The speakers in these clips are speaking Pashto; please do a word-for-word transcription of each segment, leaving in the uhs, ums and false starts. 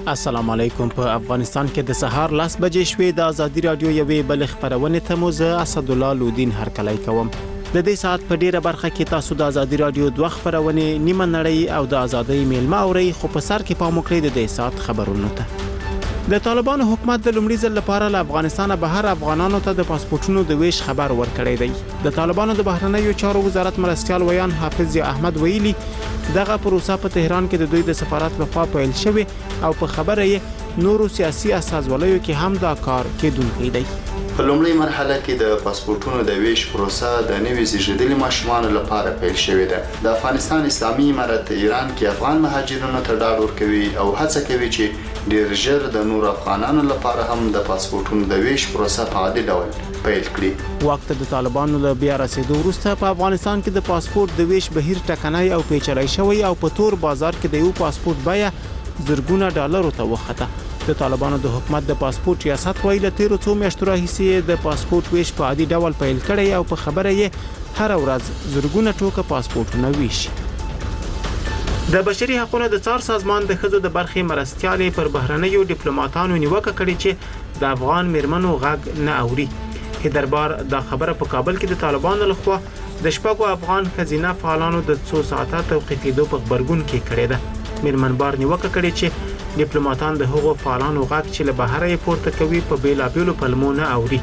السلام علیکم. په افغانستان کې د سهار لاس بجې شوې د ازادي رادیو یوې بل خبرونه ته مو زه اسد الله لودین هرکلی کوم. د دې ساعت په ډیره برخه کې تاسو د ازادي رادیو دوه خبرونه نیمه نړۍ او د ازادۍ میلمه اوري، خو په سر کې پام وکړئ د دې ساعت خبرونه ته. د طالبانو حکومت د لومړي ځل لپاره له افغانستانه بهر افغانانو ته د پاسپورتونو د ویش خبر ورکړی دی. د طالبانو د بهرنیو چارو وزارت مرستيال ویان حافظ احمد ویلي دغه پروسه په تهران کې د دوی د سفارت لخوا پیل شوی او په خبره یې نورو سیاسي اساسوالو کې هم دا کار کېدونکی دی. په لومړی مرحله کې د پاسپورتونو د ویش پروسه د نوي زیږیدلي ماشومانو لپاره پیل شوې ده. د افغانستان اسلامي امارت ایران کې افغان مهاجرینو ته ډاډ ورکوي او هڅه کوي چې ډیر ژر د نور افغانانو لپاره هم د پاسپورتونو د ویش پروسه په عادي ډول پیل کړي. وخت د طالبانو له بیا رسیدو وروسته په افغانستان کې د پاسپورت د ویش بهیر ټکنۍ او پیچلۍ شوی او په تور بازار کې د یو پاسپورت بیه زرګونه ډالرو ته وخته. د طالبانو د حکومت د پاسپورت ریاست ویل تیر څو میاشتو راهیسې د پاسپورت ویش په عادي ډول پیل کړی او په خبره یې هر ورځ زرګونه ټوکه پاسپورتونه ویشي. د بشري حقوقو د څار سازمان د خزو د برخې مرستيالې پر بهرنیو ډیپلوماټانو نیوکه کړې چې د افغان میرمنو غږ نه اوري. دربار دا خبره په کابل کې د طالبانو لخوا د شپږو افغان خزینه فعالانو د څو ساعته توقیفېدو په خبرګون کې کړې ده. میرمنبار نیوکه کړې چې ډیپلوماټان د هغو فعالانو غږ چې له بهر یې پورته کوي په بیلابېلو پلمو نه اوري.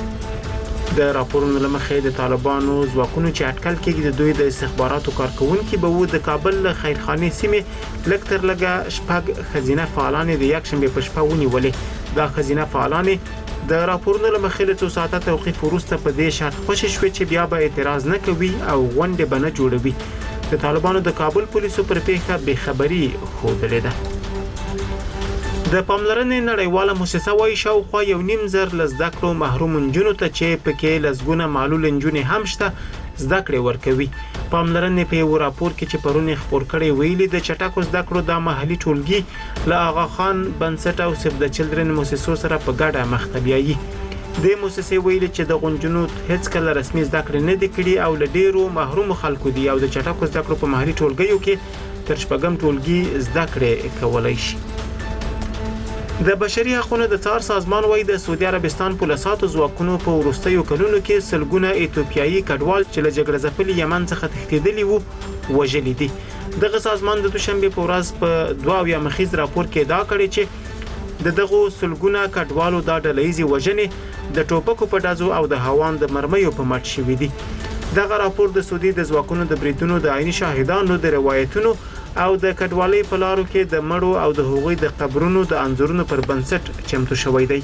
د راپورونو لمخې د طالبانو ځواکونو چې اټکل کېږي د دوی د استخباراتو کارکونکو به و د کابل خیرخانې سیمې لکتر لګه شپږ خزینه فعالان د یک شنبه په شپه ونیولې. دا خزینه فعالان د راپورونو لمخې له څو ساعته توقیف وروسته په دې شرط خوشی شوې چې بیا به اعتراض نه کوي او غونډه به نه جوړوي. د طالبانو د کابل پولیسو پر پیښه بې خبري ښودلې ده. د پاملرنې نړیواله مؤسسه وايي شاوخوا یو نیم زر لزده کړو محروم نجونو ته چې پکې لزګونه معلول نجونې هم شته زده کړې ورکوي. پاملرنې په یو راپور کې چې پرونی خبر کړي ویلي د چټکو زده کړو د محلي ټولګي له آغا خان بنسټ او سیف د چلډرن مؤسسو سره په ګډه مخ ته بیایي. د مؤسسې ویلي چې د غونجنو هیڅ کله رسمي زده کړې نه دي کړي او له ډیرو محروم خلکو دي او د چټکو زده کړو په محلي ټولګیو کې تر شپږم ټولګي زده کړې کولای شي. د بشري حقوقو د څار سازمان وایي د سعودي عربستان پولیساتو ځواکونو په وروستیو کلونو کې سلګونه ایتوپیایي کډوال چې له جګړه ځپلي یمن څخه تښتېدلي وو وژلي دي. دغه سازمان د دوشنبه په ورځ په دوه یا مخیز راپور کې دا کړی چې د دغه سلګونه کډوالو د ډلهیزي وژنې د ټوپکو په ډزو او د هوان د مرمیو په مټ شوې دي. دغه راپور د سعودي د ځواکونو د بریدونو د عیني شاهدانو د روایتونو او د کډوالۍ په لارو کې د مړو او د هغوی د قبرونو د انځورونو پر بنسټ چمتو شوی دی.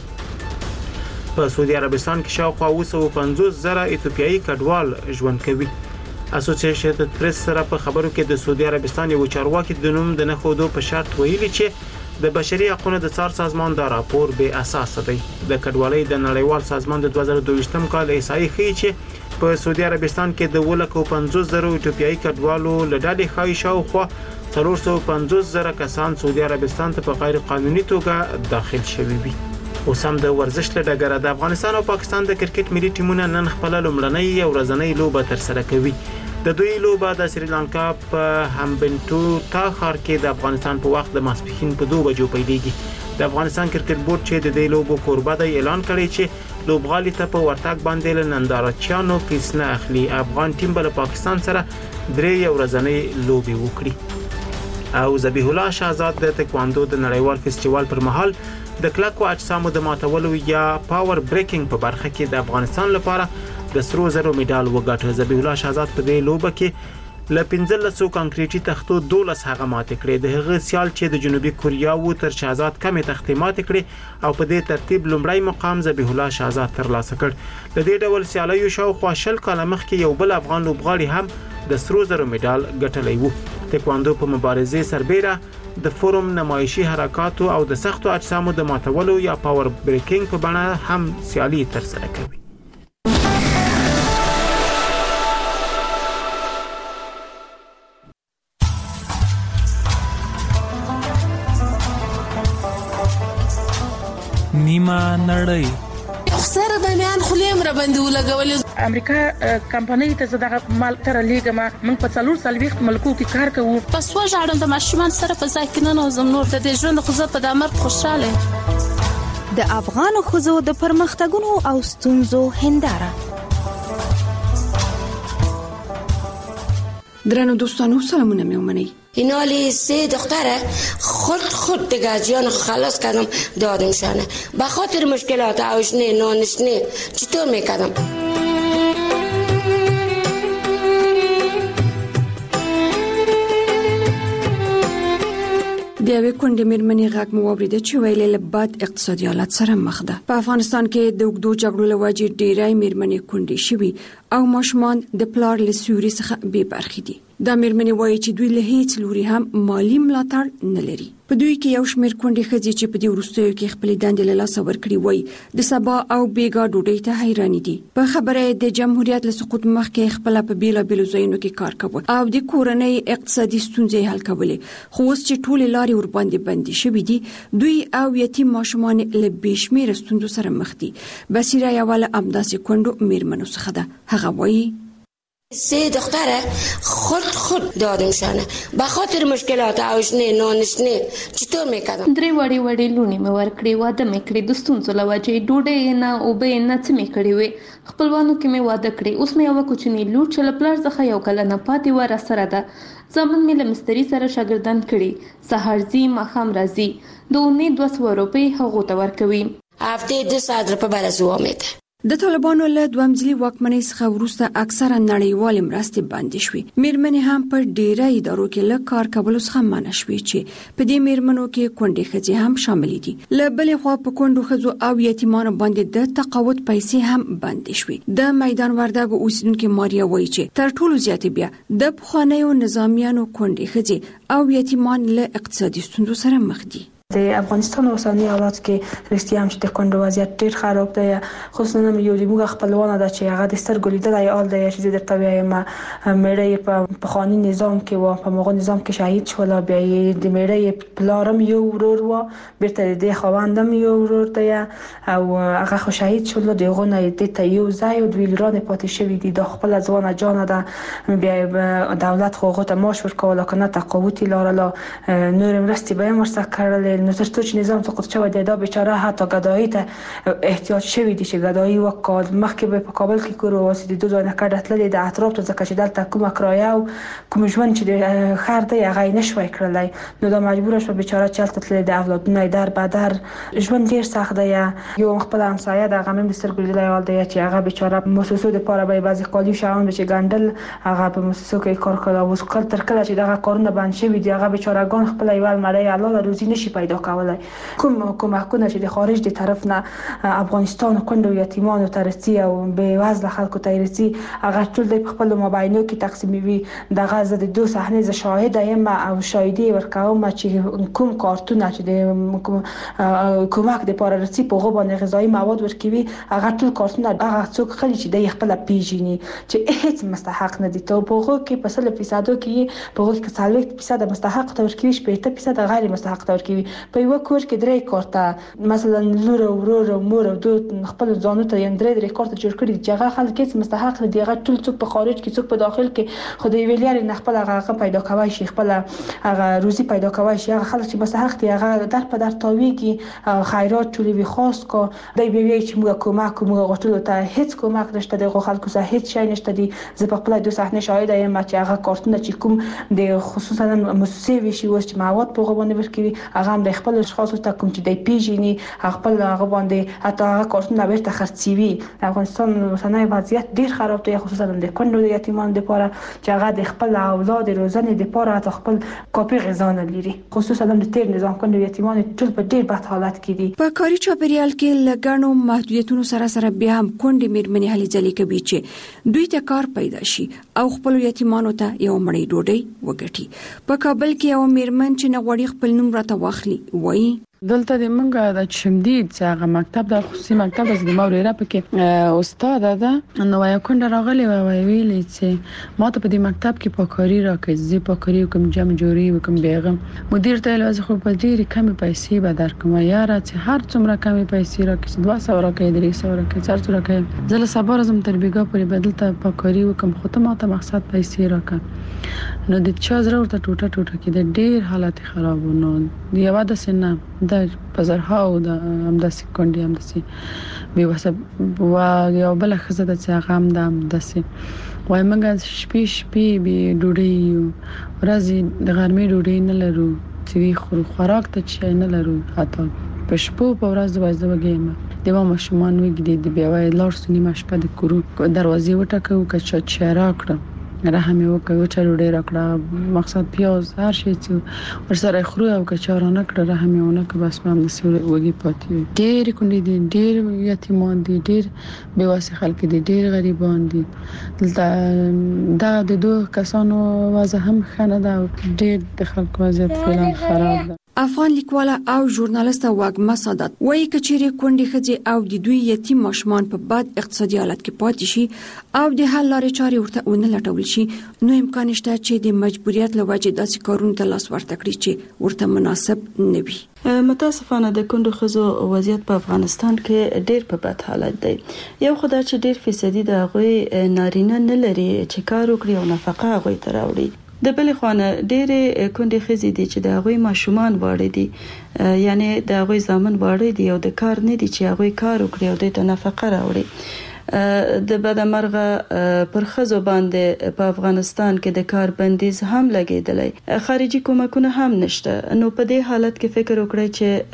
په سعودي عربستان کې شاوخوا اوه سوه پنځوس زره ایتوپیایي کډوال ژوند کوي. اسوسییشنډ پریس سره په خبرو کې د سعودي عربستان یو چارواکي د نوم د نخودو په شرط ویلي چې د بشري حقوقو د څار سازمان دا راپور به اساس دی. د کډوالۍ د نړیوال سازمان د دوه زره دوه ویشتم کال احصایې ښیي چې په سعودي عربستان کې د ولکو پنځوس زره ایتوپیایي کډوالو لړډې خای شاوخوا څلور سوه پنځوس زره کسان سعودي عربستان ته په غیر قانوني توګه داخل شوي وي. اوس هم د ورزش له ډګره د افغانستان او پاکستان د کرکټ ملي ټیمونه نن خپل لومړنۍ او ورځنۍ لوبه تر سره کوي. د دوی لوبه د سریلانکا په همبنټو تا ښار کې د افغانستان په وخت د ماسپښین په دوه بجو پیلېږي. د افغانستان کرکټ بورډ چې د دې لوبو کوربه دی اعلان کړی چې لوبغالي ته په ورتګ باندې له نندارچیانو فیس نه اخلي. افغان ټیم به له پاکستان سره درې ورځنۍ لوبې وکړي. او ذبیح الله شهزاد د تکواندو د نړیوال فستیوال پر مهال د کلکو اجسامو د ماتولو یا پاور بریکینګ په برخه کې د افغانستان لپاره د سرو زرو میډال وګاټه. ذبیح الله شهزاد په دې لوبه کې ل پنځلس کانکریټي تختو دولس هغه مات کړې. د هغه سیال چې د جنوبي کوریا وو تر شهزاد کمې تختې مات کړې او په دې ترتیب لومړی مقام ذبیح الله شهزاد ترلاسه کړ. د دې ډول سیالیو شاوخوا شل کاله مخکې یو بل افغان لوبغاړي هم د سرو زرو میډال ګټلی وو. تکواندو په مبارزې سربېره د فورم نمایشي حرکاتو او د سختو اجسامو د ماتولو یا پاور بریکینګ په بڼه هم سیالي تر سره کوي. نیمه نړۍ سره د میان خلیم را باندې ولګولې. امریکا کمپنۍ ته زداغه مال تر لېګما موږ په څلور سالويخت ملکو کې کار کوو. پس وژاړم د ماشومان سره په ځای کې نه نوزم نور د دې ژوند خو زه په دامر خوشاله. د افغان ښځو د پرمختګونو او ستونزو هنداره. درنو دوستانو سلامونه میومنی. اینالی سه دختره خود خود دیگه جان خلاص کردم دادمشانه به خاطر مشکلات آشنه نانشنه چطور میکردم. د یوې کونډې مېرمنې غږ مو واورېده چې ویلې له بد اقتصادي حالت سره مخ ده. په افغانستان کې د اوږدو جګړو له وجې ډېری مېرمنې کونډې شوي او ماشومان د پلار له سیوري څخه بې برخې دي. دا مېرمنې وایي چې دوی له هیڅ لوري هم مالی ملاتړ نه لري. په دوی کې یو شمېر کونډې ښځې چې په دې وروستیو کې خپلې دندې له لاسه ورکړي وایي د سبا او بیګا ډوډۍ ته حیرانې دي. په خبره یې د جمهوریت له سقوط مخکې خپله په بېلابېلو ځایونو کې کار کوه او د کورنۍ اقتصادي ستونزې حل کولې، خو اوس چې ټولې لارې ورباندې بندې شوې دي دوی او یتیم ماشومان له بې شمېره ستونزو سره مخ دي. بصیره یوه له همداسې کونډو مېرمنو څخه ده. هغه وایي سه دختره خود خود دادمشانه به خاطر مشکلات آشنه نانشنه چطور میکردم. درې وړې وړې لونې مې ورکړې، واده مې کړې، د ستونزو له وجې ډوډۍ نه اوبه نه څه مې کړې وې. خپلوانو کې مې واده کړې. اوس مې یوه کوچنۍ لور چې له پلار څخه یو کلنه پاتې وه راسره ده. زامن مې له مستري سره شاګردان کړي، سهار ځي ماښام راځي، د اونۍ دوه سوه روپۍ هغو ته ورکوي. هفته دو ساعت روپۍ به رسوا میده. د طالبانو له دوامځلي واکمنۍ څخه وروسته اکثره نړیوالې مرستې بندې شوې. مېرمنې هم په ډېره ادارو کې له کار کولو څخه منع شوې چې په دې مېرمنو کې کونډې ښځې هم شاملې دي. له بلې خوا په کونډو ښځو او یتیمانو باندې د تقاعد پیسې هم بندې شوې. د میدان وردګو اوسیدونکې ماریا وایي چې تر ټولو زیاتې بیا د پخوانیو نظامیانو کونډې ښځې او یتیمان له اقتصادي ستونزو سره مخ دي. د افغانستان اوسنی حالات کې رښتیا هم چې د کونډو وضعیت ډېر خراب دی. خصوصا یو د موږ خپلوانه ده چې هغه د سترګو لیدلی حال دی چې زه درته وایم مېړه په پخواني نظام کې و، په هغه نظام کې شهید شول. بیا یې د مېړه پلار هم یو ورور و، بیرته د دې خاوند هم یو ورور دی او هغه خو شهید شول. د هغو نه دې ته یو ځای او دوی لرانې پاتې شوي دي. دا خپله ځوانه جانه ده. بیا دولت خو هغو ته معاش ورکوله که نه تقاعد یې لرله، نورې مرستې به یې هم ورسره کړلې. نو تر څو چې نظام سقوط شوی دی دا بیچاره حتی ګدایي ته احتیاج شوی دی چې ګدایي وکړ. مخکې به په کابل کې کور واسي د دوه ځای نه کډه تللې د اطراف ته ځکه چې دلته کومه کرایه او کوم ژوند چې د خیر دی هغه یې نشوی کړلی. نو دا مجبوره شوه بیچاره چې هلته تللې د اولادونه یې در بدر. ژوند ډېر سخت دی. یو خپله همسایه ده هغه هم د سترګو لیدلی حال دی چې هغه بیچاره مؤسسو دپاره به یې بعضې کالي شیان به چې ګنډل هغه په مؤسسو کې کار کړی. اوس کله تر کله چې دغه کارونه بند شوي دي هغه بیچارهګان خپله یوه المړۍ حلاله روزي نشي پیدا کولای. کوم کومکونه چې د خارج د طرف نه افغانستان کونډو یتیمانو ته رسي او بې وزله خلکو ته رسي هغه ټول د خپلو موبایلونو کې تقسیموي. دغه زه د دو صحنې زه شاهده یم او شاهدي ورکوم چې کوم کارتونه چې د کومک دپاره رسي په هغو باندې غذایي مواد ورکوي هغه ټول کارتونه هغه څوک خلي چې دی خپله پیژني چې هیڅ مستحق نه دي. ته په هغو کې په سلو فیصدو کې په هغو کې څلوېښت فیصده مستحق ته ورکوي، شپېته فیصده غیر مستحق ته ورکوي. په یو کور کې درې کارته مثلا لور او ورور او مور او دوه خپل ځانو ته یې درې درې کارته جوړ کړي چې هغه خلک هیڅ مستحق نه دي. هغه ټول څوک په خارج کې څوک په داخل کې خو د یوې لارې نه خپل هغه پیدا کوی شي، خپل هغه روزي پیدا کوی شي. هغه خلک چې مستحق دي هغه در په در تاویږي خیرات ټولوي خاص کو دی به وایي چې موږ کومک کوو، موږ غوښتلو ته هیڅ کومک نشته دی. خلکو سره هیڅ شی نشته دي. زه په خپله دوه صحنې شاهده یم چې هغه کارتونه چې کوم د خصوصا مؤسسې ویشي اوس چې مواد په هغه باندې ورکوي هغه هم د خپل اشخاصو ته کوم چې دی پیژني خپل هغه باندې حتی هغه کارتونه بیرته خرڅوي. افغانستان اوسنی وضعیت ډېر خراب دی خصوصا د کونډو د یتیمانو دپاره چې هغه د خپل اولاد روزنې دپاره حتی خپل کاپي غذا نه لري. خصوصا د تیر نظام کونډو یتیمان ټول په ډېر بد حالت کې دي. په کاري چاپیریال کې له ګڼو محدودیتونو سره سره بیا هم کونډې مېرمنې هلې ځلې کوي چې دوی ته کار پیدا شي او خپلو یتیمانو ته یو مړۍ ډوډۍ وګټي. په کابل کې یو مېرمن چې نه غواړي خپل نوم راته واخلي وایي دلته د منګه د شمدید څنګه مکتب د خصوصي مکتب د موريره پکې استاد ده نو یو کونډه راغلی و ویلې چې ما ته په دې مکتب کې پاکاری راکړي زی پاکاری کوم جمع جوړي وکم بیغم مدیر ته لازم خو په ډېری کمی پیسې به درکوم یاره چې هر څومره کمی پیسې راکړي دوه سوه راکړي درې سوه راکړي څلور سوه راکړي زله صبر زم تر بیګا پورې بدل ته پاکاری وکم خو ته ما ته مقصد پیسې راکړه نو د چا زره ورته ټوټه ټوټه کې د ډېر حالت خراب نو یو د سنه د پزرها او د امداسي کونډي امداسي به وسه وا یو بل خزه د څنګه هم د امداسي وای موږ شپې شپې به ډوډۍ ورځي د غرمې ډوډۍ نه لرو چې خو خوراک ته چې نه لرو حتی په شپو په ورځ د وځه وګیم د ما مشمان وګړي د بیا وای لار سنی مشپه د کورو دروازې وټکو کچا چیرې راکړه رحم یو کوي چې ډېر راکړه مقصد پیاز هر شي چې ورسره خورو او کچارانه کړه رحم یو نه که بس ما هم نسوي وږي پاتې ډېر کونډې دي ډېر یتیمان دي ډېر بیواسه خلک دي ډېر غریبان دي دلته دا د دوه کسانو وضع هم خنه ده ډېر د خلکو وضعیت فعلا خراب ده افغان لیکواله او ژورنالیسته واګما سادات وایي کچېری کونډې خځې او د دوی یتیم ماشومان په بد اقتصادي حالت کې پاتې شي او د حل لارې چارې ورته ونه لټول شي نو امکان شته چې د مجبوریت له وجې داسې کارونه ته لاس ورته کړي چې ورته مناسب نه وي متاسفانه د کونډو ښځو وضعیت په افغانستان کې ډېر په بد حالت دی یو خدای چې ډېر فیصدي د هغوی نارینه نه لري چې کار وکړي او نفقه هغوی ته راوړي د بلې خوانه ډېرې کونډې ښځې دي چې د هغوی ماشومان واړه دي یعنی د هغوی زامن واړه دي او د کار نه دي چې هغوی کار وکړي او د ته نفقه راوړي د بدمرغه پر خزو باندې په افغانستان کې د کار بندیز هم لګیدلی خارجي کومکونه هم نشته نو په دې حالت کې فکر وکړئ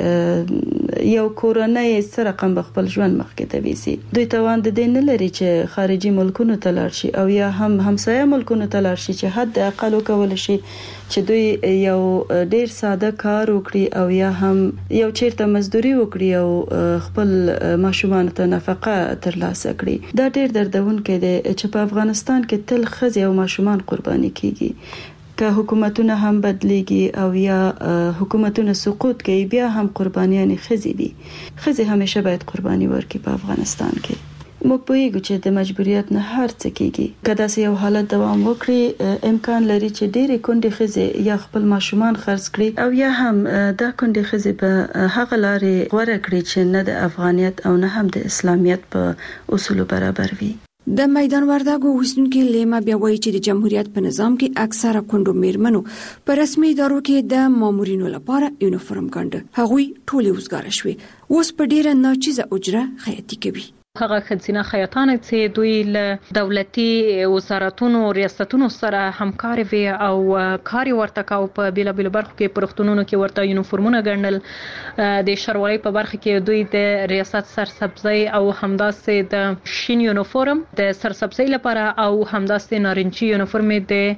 چې یو کورنۍ سره رقم خپل ژوند مخکې ته ویسي دوی توان د دې نه لري چې خارجي ملکونو ته لاړ شي او یا هم همسایه ملکونو ته لاړ شي چې حد اقل وکول شي چې دوی یو ډیر ساده کار وکړي او یا هم یو چیرته مزدوري وکړي او خپل ماشومان ته نفقه ترلاسه کړي دا ډیر دردونکې دی چې په افغانستان کې تل ښځې او ماشومان قرباني کیږي که حکومتونه هم بدليږي او یا حکومتونه سقوط کوي بیا هم قربانيان ښځې دي ښځې همیشه باید قرباني ورکړي په افغانستان کې موږ پوهیږو چې د مجبوریت نه هر څه کیږي کله چې یو حالت دوام وکړي امکان لري چې ډېری کونډې ښځې یا خپل ماشومان خرڅ کړي او یا هم دا کونډې ښځې په هغه لارې غوره کړي چې نه د افغانیت او نه هم د اسلامیت په اصولو برابر وي د میدان وردګو اوسیدونکو لیما بیا وایي چې د جمهوریت په نظام کې اکثره کونډو میرمنو په رسمي ادارو کې د مامورینو لپاره یونیفورم ګنډه هغوی ټولې وزګار شوي اوس په ډیره ناچیزه اجره خیاطي کوي هغه خزینه خیاطان چې دوی له دولتي وزارتونو ریاستونو سره همکاري وي او کاري ورته کاو په بیل بیل برخو کې پرختونونو کې ورته یونیفورمونه ګڼل د شروالي په برخه کې دوی د ریاست سرسبزي او همداسې د شین یونیفورم د سرسبزي لپاره او همداسې نارنجي یونیفورم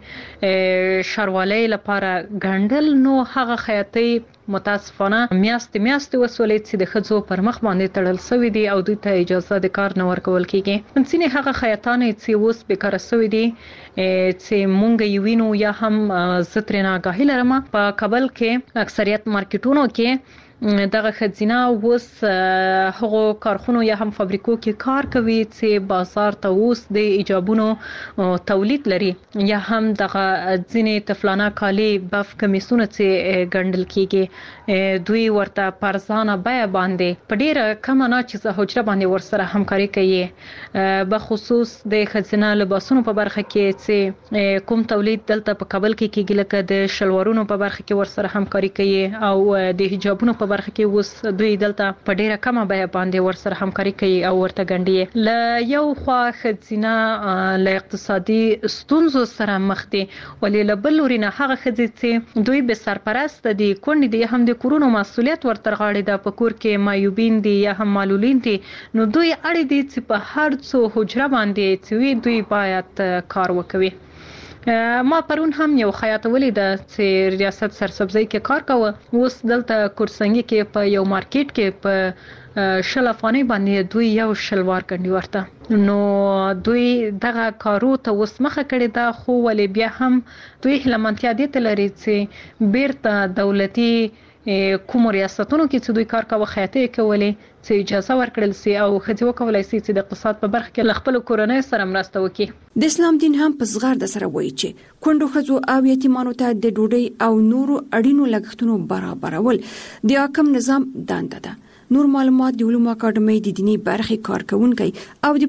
د شروالي لپاره ګڼل نو هغه خیاطي متاسفانه میاشت میاشت وسولې چې د خځو پر مخ باندې تړل شوی دي او دوی ته اجازه د کار نه ورکول کیږي منځنی هغه خیاطان چې اوس بیکاره شوی دي چې مونږ یې وینو یا هم زترنا غاهی لرم په کابل کې اکثریت مارکیټونو کې دغه خزینه اوس هغه کارخونو یا هم فابریکو کې کار کوي چې بازار ته اوس د ایجابونو تولید لري یا هم دغه ځینې تفلانه کالی بف کمیسونه چې ګڼل کیږي دوی ورته پرځانه بیا باندې په ډیره کم نه چې حجره باندې ورسره همکاري کوي به خصوص د خزینه لباسونو په برخه کې چې کوم تولید دلته په کابل کې کیږي لکه د شلوارونو په برخه کې ورسره همکاري کوي او د حجابونو په برخه کې اوس دوی دلته په ډیره کمه بیا باندې ورسره همکاري کوي او ورته ګڼي ل یو خوا خزینه ل اقتصادي ستونزو سره مخ دي ولې له بل لوري نه هغه خځې چې دوی به سرپرست دي کونډې دي هم د کورونو مسؤلیت ورته غاړي د پکور کې مایوبین دي یا هم معلولین دي نو دوی اړ دي چې په هر څو حجره باندې چې دوی باید کار وکوي ما پرون هم یو خیاط ولید چې ریاست سرسبزي کې کار کوي اوس دلته کورسنګي کې په یو مارکیټ کې په شل افغاني باندې دوی یو شلوار کندي ورته نو دوی دغه کارو ته اوس مخه کړی دا خو ولې بیا هم دوی لمنتیا دي تلري چې بیرته دولتي کوم ریاستونو کې چې دوی کار کاوه خیاطۍ کولې چې اجازه ورکړل سي او ښځې وکولای سي چې د اقتصاد په برخه کې خپل کورنۍ سره مرسته وکړي. د اسلام دین هم په زغرد سره وایي چې کونډو ښځو او یتیمانو ته د ډوډۍ او نورو اړینو لګښتونو برابرول د حاکم نظام دنده ده. نور معلومات د علومو اکاډمۍ د دینی برخې کارکونکي او د